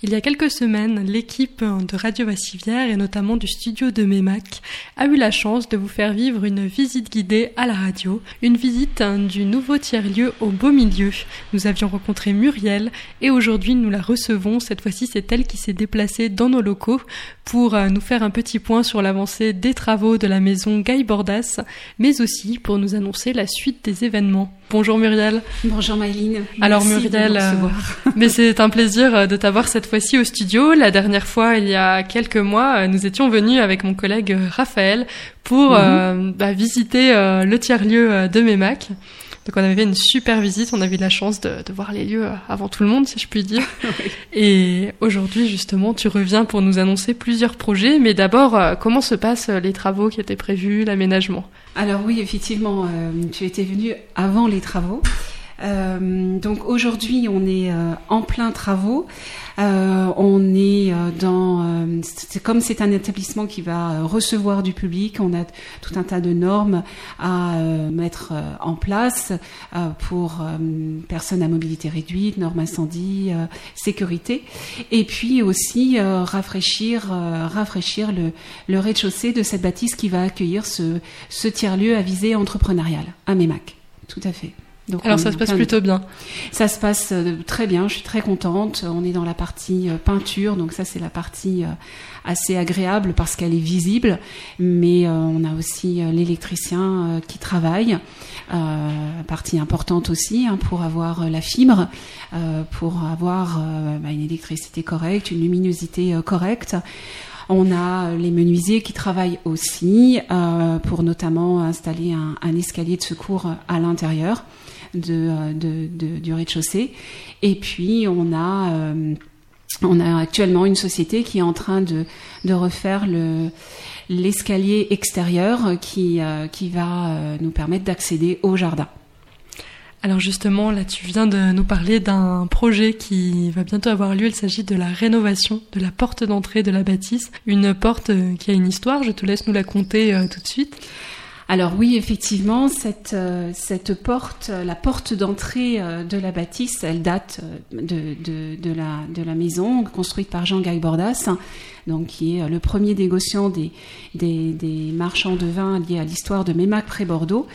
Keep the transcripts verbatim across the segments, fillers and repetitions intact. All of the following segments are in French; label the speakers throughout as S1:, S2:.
S1: Il y a quelques semaines, l'équipe de Radio Vassivière et notamment du studio de Mémac a eu la chance de vous faire vivre une visite guidée à la radio, une visite du nouveau tiers-lieu au beau milieu. Nous avions rencontré Muriel et aujourd'hui nous la recevons. Cette fois-ci, c'est elle qui s'est déplacée dans nos locaux pour nous faire un petit point sur l'avancée des travaux de la maison Guy Bordas, mais aussi pour nous annoncer la suite des événements. Bonjour Muriel.
S2: Bonjour Maëline.
S1: Alors Muriel, euh, mais c'est un plaisir de t'avoir cette fois-ci au studio. La dernière fois, il y a quelques mois, nous étions venus avec mon collègue Raphaël pour mm-hmm. euh, bah, visiter euh, le tiers-lieu de Mémac. Donc on avait fait une super visite, on a eu la chance de, de voir les lieux avant tout le monde, si je puis dire. Oui. Et aujourd'hui, justement, tu reviens pour nous annoncer plusieurs projets. Mais d'abord, euh, comment se passent les travaux qui étaient prévus, l'aménagement ?
S2: Alors oui, effectivement, euh, tu étais venu avant les travaux. Euh, donc aujourd'hui, on est euh, en plein travaux. Euh, on est euh, dans, euh, c'est comme c'est un établissement qui va recevoir du public, on a tout un tas de normes à euh, mettre euh, en place euh, pour euh, personnes à mobilité réduite, normes incendie, euh, sécurité, et puis aussi euh, rafraîchir, euh, rafraîchir le, le rez-de-chaussée de cette bâtisse qui va accueillir ce, ce tiers-lieu à visée entrepreneuriale à Mémac. Tout à fait.
S1: Donc Alors ça se passe plutôt bien.
S2: Ça se passe euh, très bien, je suis très contente. On est dans la partie euh, peinture, donc ça c'est la partie euh, assez agréable parce qu'elle est visible, mais euh, on a aussi euh, l'électricien euh, qui travaille, euh, partie importante aussi hein, pour avoir euh, la fibre, euh, pour avoir euh, bah, une électricité correcte, une luminosité euh, correcte. On a les menuisiers qui travaillent aussi euh, pour notamment installer un, un escalier de secours à l'intérieur de, de, de, du rez-de-chaussée. Et puis on a, euh, on a actuellement une société qui est en train de, de refaire le, l'escalier extérieur qui, euh, qui va euh, nous permettre d'accéder au jardin.
S1: Alors justement, là, tu viens de nous parler d'un projet qui va bientôt avoir lieu. Il s'agit de la rénovation de la porte d'entrée de la bâtisse. Une porte qui a une histoire. Je te laisse nous la conter euh, tout de suite.
S2: Alors oui, effectivement, cette, euh, cette porte, la porte d'entrée euh, de la bâtisse, elle date de, de, de, la, de la maison construite par Jean Guy Bordas, donc qui est le premier négociant des, des, des marchands de vin liés à l'histoire de Mémac près Bordeaux.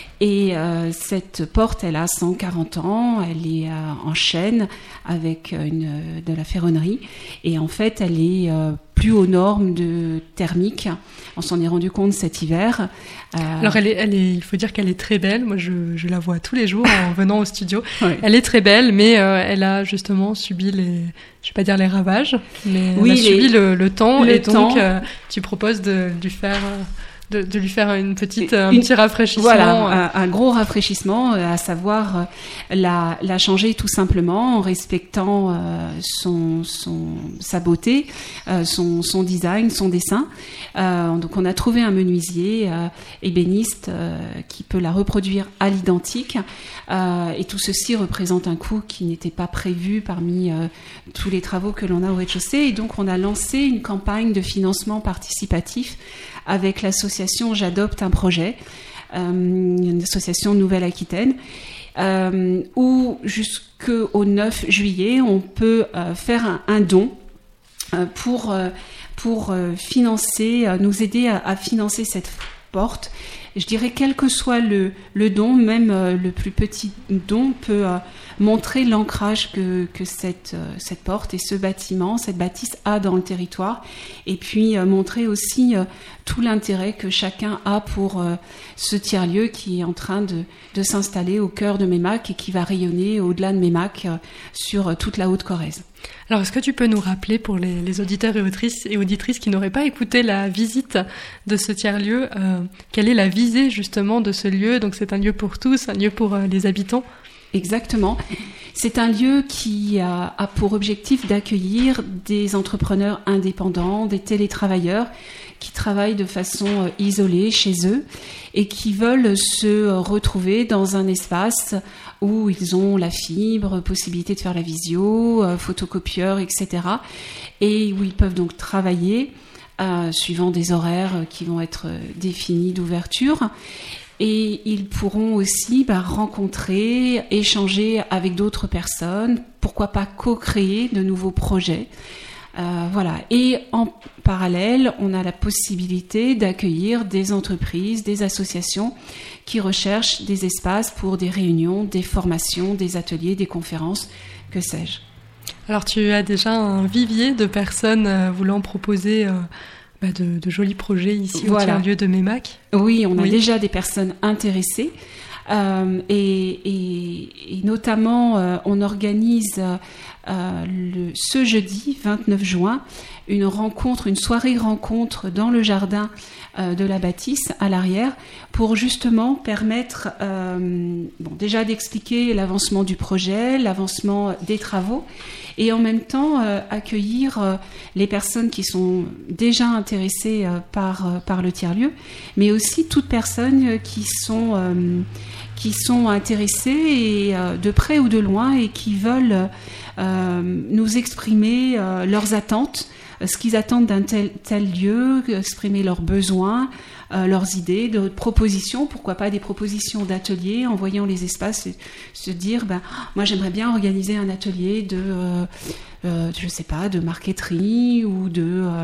S2: Et euh, cette porte, elle a cent quarante ans, elle est euh, en chêne avec une, de la ferronnerie. Et en fait, elle est euh, plus aux normes de thermique. On s'en est rendu compte cet hiver.
S1: Euh... Alors, elle est, elle est, il faut dire qu'elle est très belle. Moi, je, je la vois tous les jours en venant au studio. Oui. Elle est très belle, mais euh, elle a justement subi les, je vais pas dire les ravages, mais
S2: oui,
S1: elle a
S2: les...
S1: subi le, le temps.
S2: Le
S1: et
S2: temps.
S1: donc, euh, tu proposes de lui faire... Euh, De, de lui faire une petite, un
S2: une,
S1: petit rafraîchissement.
S2: Voilà, un, un gros rafraîchissement, à savoir la, la changer tout simplement en respectant euh, son, son, sa beauté, euh, son, son design, son dessin. Euh, donc on a trouvé un menuisier euh, ébéniste euh, qui peut la reproduire à l'identique. Euh, et tout ceci représente un coût qui n'était pas prévu parmi euh, tous les travaux que l'on a au rez-de-chaussée. Et donc on a lancé une campagne de financement participatif avec l'association J'adopte un projet, euh, une association Nouvelle-Aquitaine, euh, où jusqu'au neuf juillet, on peut euh, faire un, un don euh, pour, euh, pour euh, financer, euh, nous aider à, à financer cette porte. Je dirais quel que soit le, le don, même euh, le plus petit don peut euh, montrer l'ancrage que, que cette, euh, cette porte et ce bâtiment, cette bâtisse a dans le territoire, et puis euh, montrer aussi euh, tout l'intérêt que chacun a pour euh, ce tiers-lieu qui est en train de, de s'installer au cœur de Mémac et qui va rayonner au-delà de Mémac euh, sur euh, toute la Haute-Corrèze.
S1: Alors, est-ce que tu peux nous rappeler pour les, les auditeurs et auditrices, et auditrices qui n'auraient pas écouté la visite de ce tiers-lieu, euh, quelle est la visée justement de ce lieu ? Donc, c'est un lieu pour tous, un lieu pour euh, les habitants ?
S2: Exactement. C'est un lieu qui a, a pour objectif d'accueillir des entrepreneurs indépendants, des télétravailleurs qui travaillent de façon euh, isolée chez eux et qui veulent se retrouver dans un espace où ils ont la fibre, possibilité de faire la visio, euh, photocopieur, et cetera. Et où ils peuvent donc travailler euh, suivant des horaires qui vont être définis d'ouverture. et ils pourront aussi bah, rencontrer, échanger avec d'autres personnes, pourquoi pas co-créer de nouveaux projets. Euh, voilà. Et en parallèle, on a la possibilité d'accueillir des entreprises, des associations qui recherchent des espaces pour des réunions, des formations, des ateliers, des conférences, que sais-je.
S1: Alors tu as déjà un vivier de personnes euh, voulant proposer euh, bah, de, de jolis projets ici voilà. au tiers-lieu de Meymac.
S2: Oui, on a
S1: oui.
S2: déjà des personnes intéressées. Euh, et, et, et notamment, euh, on organise euh, le, ce jeudi vingt-neuf juin une rencontre, une soirée rencontre dans le jardin euh, de la bâtisse à l'arrière pour justement permettre euh, bon, déjà d'expliquer l'avancement du projet, l'avancement des travaux et en même temps euh, accueillir euh, les personnes qui sont déjà intéressées euh, par, euh, par le tiers-lieu, mais aussi toutes personnes qui sont... Euh, qui sont intéressés et, euh, de près ou de loin et qui veulent euh, nous exprimer euh, leurs attentes, ce qu'ils attendent d'un tel, tel lieu, exprimer leurs besoins, euh, leurs idées, de propositions, pourquoi pas des propositions d'ateliers, en voyant les espaces, se dire, ben, moi j'aimerais bien organiser un atelier de, euh, euh, je sais pas, de marqueterie ou de, euh,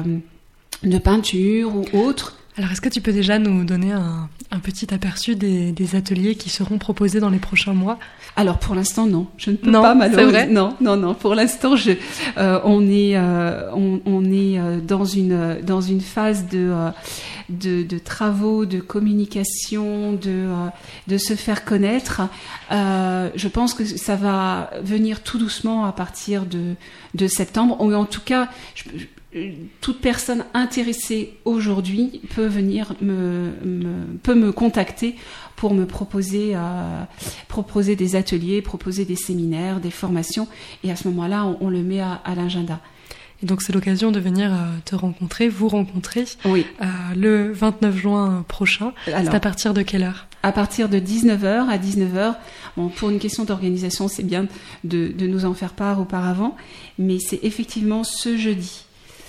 S2: de peinture ou autre.
S1: Alors, est-ce que tu peux déjà nous donner un, un petit aperçu des, des ateliers qui seront proposés dans les prochains mois ?
S2: Alors, pour l'instant, non. Je ne peux
S1: non,
S2: pas, malheureusement.
S1: C'est vrai ?
S2: Non, non, non. Pour l'instant, je, euh, on est, euh, on, on est euh, dans une, dans une phase de, euh, de, de travaux, de communication, de, euh, de se faire connaître. Euh, je pense que ça va venir tout doucement à partir de, de septembre. Ou en tout cas, je, toute personne intéressée aujourd'hui peut venir me, me peut me contacter pour me proposer euh, proposer des ateliers, proposer des séminaires, des formations, et à ce moment-là on, on le met à, à l'agenda.
S1: Et donc c'est l'occasion de venir euh, te rencontrer, vous rencontrer
S2: oui.
S1: euh, le vingt-neuf juin prochain. Alors, c'est à partir de quelle heure ?
S2: À partir de dix-neuf heures à dix-neuf heures. Bon, pour une question d'organisation, c'est bien de, de nous en faire part auparavant, mais c'est effectivement ce jeudi.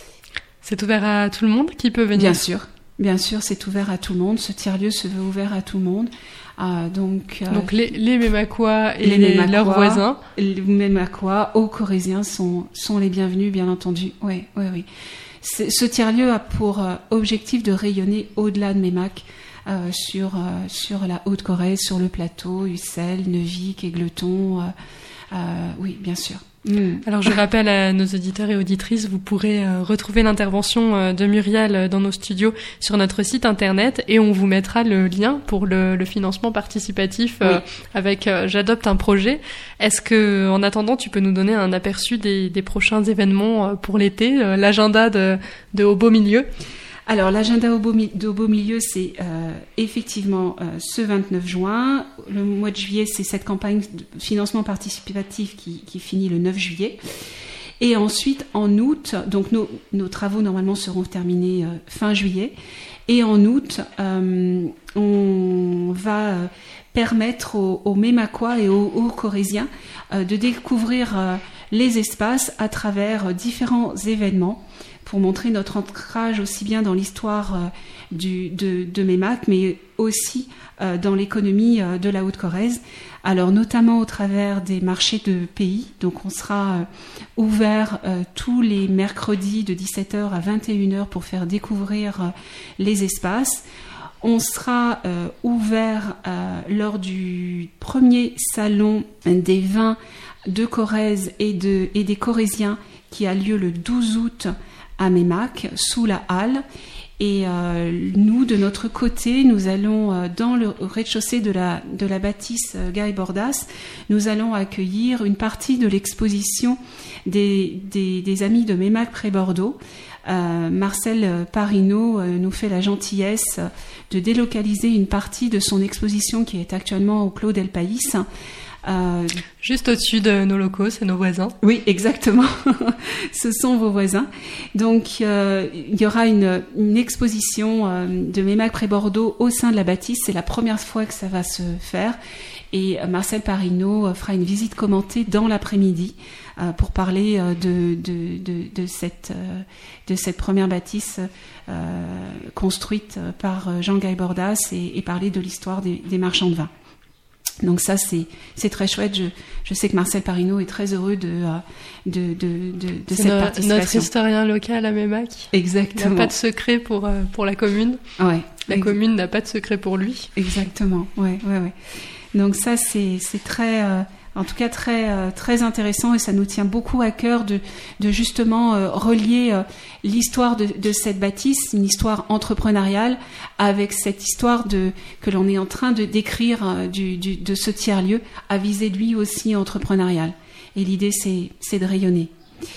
S1: C'est ouvert à tout le monde qui peut venir ?
S2: Bien sûr, bien sûr, c'est ouvert à tout le monde. Ce tiers-lieu se veut ouvert à tout le monde. Euh, donc, euh,
S1: donc les, les Meymacois et les Meymacois, leurs voisins,
S2: les Meymacois, Haut-Corréziens sont, sont les bienvenus, bien entendu. Oui, oui, oui. C'est, ce tiers-lieu a pour euh, objectif de rayonner au-delà de Meymac, euh, sur, euh, sur la Haute-Corrèze, sur le plateau, Ussel, Neuvic, Égletons. Euh, euh, oui, bien sûr.
S1: Mmh. Alors je rappelle à nos auditeurs et auditrices, vous pourrez euh, retrouver l'intervention euh, de Muriel dans nos studios sur notre site internet et on vous mettra le lien pour le, le financement participatif euh, oui. avec euh, J'adopte un projet. Est-ce que, en attendant, tu peux nous donner un aperçu des, des prochains événements euh, pour l'été, euh, l'agenda de, de Au Beau Milieu ?
S2: Alors, l'agenda au beau, de Au Beau Milieu, c'est euh, effectivement euh, ce vingt-neuf juin. Le mois de juillet, c'est cette campagne de financement participatif qui, qui finit le neuf juillet. Et ensuite, en août, donc nos, nos travaux normalement seront terminés euh, fin juillet. Et en août, euh, on va euh, permettre aux, aux Meymacois et aux, aux Corréziens euh, de découvrir euh, les espaces à travers euh, différents événements, pour montrer notre ancrage aussi bien dans l'histoire euh, du, de, de Meymac, mais aussi euh, dans l'économie euh, de la Haute-Corrèze. Alors notamment au travers des marchés de pays. Donc on sera euh, ouvert euh, tous les mercredis de dix-sept heures à vingt et une heures pour faire découvrir euh, les espaces. On sera euh, ouvert euh, lors du premier salon des vins de Corrèze et, de, et des Corréziens qui a lieu le douze août à Meymac, sous la halle. Et euh, nous, de notre côté, nous allons, euh, dans le rez-de-chaussée de la, de la bâtisse euh, Guy Bordas, nous allons accueillir une partie de l'exposition des, des, des amis de Meymac Pré-Bordeaux. Euh, Marcel Parino euh, nous fait la gentillesse de délocaliser une partie de son exposition qui est actuellement au Clos del País.
S1: Euh, Juste au-dessus de nos locaux, c'est nos voisins.
S2: Oui, exactement. Ce sont vos voisins. Donc, euh, il y aura une, une exposition euh, de Meymac Pré-Bordeaux au sein de la bâtisse. C'est la première fois que ça va se faire. Et Marcel Parino fera une visite commentée dans l'après-midi euh, pour parler euh, de, de, de, de, cette, euh, de cette première bâtisse euh, construite par Jean Gay-Bordas et, et parler de l'histoire des, des marchands de vin. Donc ça, c'est, c'est très chouette. Je, je sais que Marcel Parino est très heureux de, de, de, de, de cette
S1: no,
S2: participation.
S1: Notre historien local à Meymac.
S2: Exactement.
S1: Il n'a pas de secret pour, pour la commune.
S2: Ouais.
S1: La Ex- commune n'a pas de secret pour lui.
S2: Exactement, ouais, ouais, ouais. Donc ça, c'est, c'est très... Euh, en tout cas très euh, très intéressant, et ça nous tient beaucoup à cœur de de justement euh, relier euh, l'histoire de, de cette bâtisse, une histoire entrepreneuriale, avec cette histoire de que l'on est en train de décrire euh, du, du de ce tiers-lieu, à viser lui aussi entrepreneurial. Et l'idée, c'est c'est de rayonner.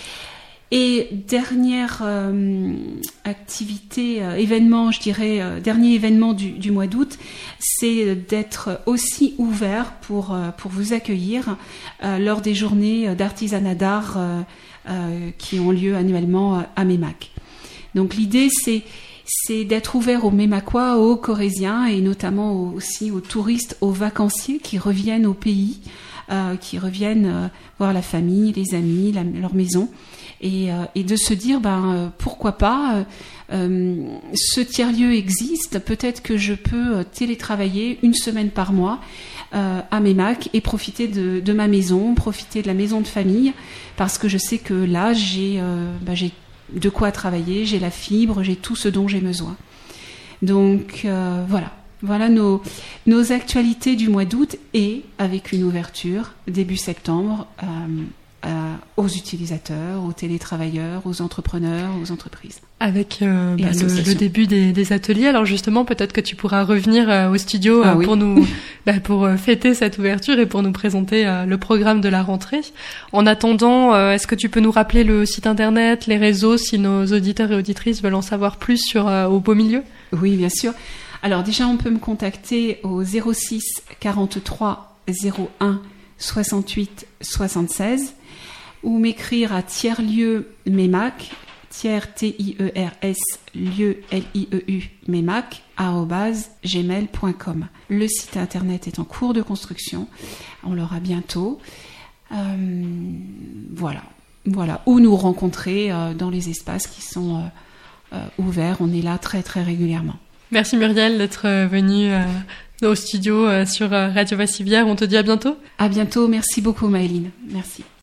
S2: Et dernière euh, activité, euh, événement, je dirais, euh, dernier événement du, du mois d'août, c'est d'être aussi ouvert pour, euh, pour vous accueillir euh, lors des journées d'artisanat d'art euh, euh, qui ont lieu annuellement à Meymac. Donc l'idée, c'est, c'est d'être ouvert aux Meymacois, aux Corésiens, et notamment aussi aux touristes, aux vacanciers qui reviennent au pays, euh, qui reviennent euh, voir la famille, les amis, la, leur maison. Et, euh, et de se dire, ben, euh, pourquoi pas, euh, ce tiers-lieu existe, peut-être que je peux télétravailler une semaine par mois euh, à Meymac et profiter de, de ma maison, profiter de la maison de famille, parce que je sais que là, j'ai, euh, ben, j'ai de quoi travailler, j'ai la fibre, j'ai tout ce dont j'ai besoin. Donc, euh, voilà. Voilà nos, nos actualités du mois d'août, et avec une ouverture début septembre euh, Euh, aux utilisateurs, aux télétravailleurs, aux entrepreneurs, aux entreprises.
S1: Avec euh, bah, le, le début des, des ateliers. Alors justement, peut-être que tu pourras revenir euh, au studio ah, euh, oui. pour nous, bah, pour euh, fêter cette ouverture et pour nous présenter euh, le programme de la rentrée. En attendant, euh, est-ce que tu peux nous rappeler le site internet, les réseaux, si nos auditeurs et auditrices veulent en savoir plus sur euh, Au Beau Milieu ?
S2: Oui, bien sûr. Alors déjà, on peut me contacter au zéro six quarante-trois zéro un soixante-huit soixante-seize ou m'écrire à tiers-lieu Meymac, tiers T I E R S, lieu L I E U, Meymac, arobase gmail point com. Le site internet est en cours de construction, on l'aura bientôt. Euh, voilà, voilà, où nous rencontrer euh, dans les espaces qui sont euh, euh, ouverts, on est là très très régulièrement.
S1: Merci Muriel d'être venue euh, au studio euh, sur Radio Vassivière, on te dit à bientôt.
S2: À bientôt, merci beaucoup Maëline, merci.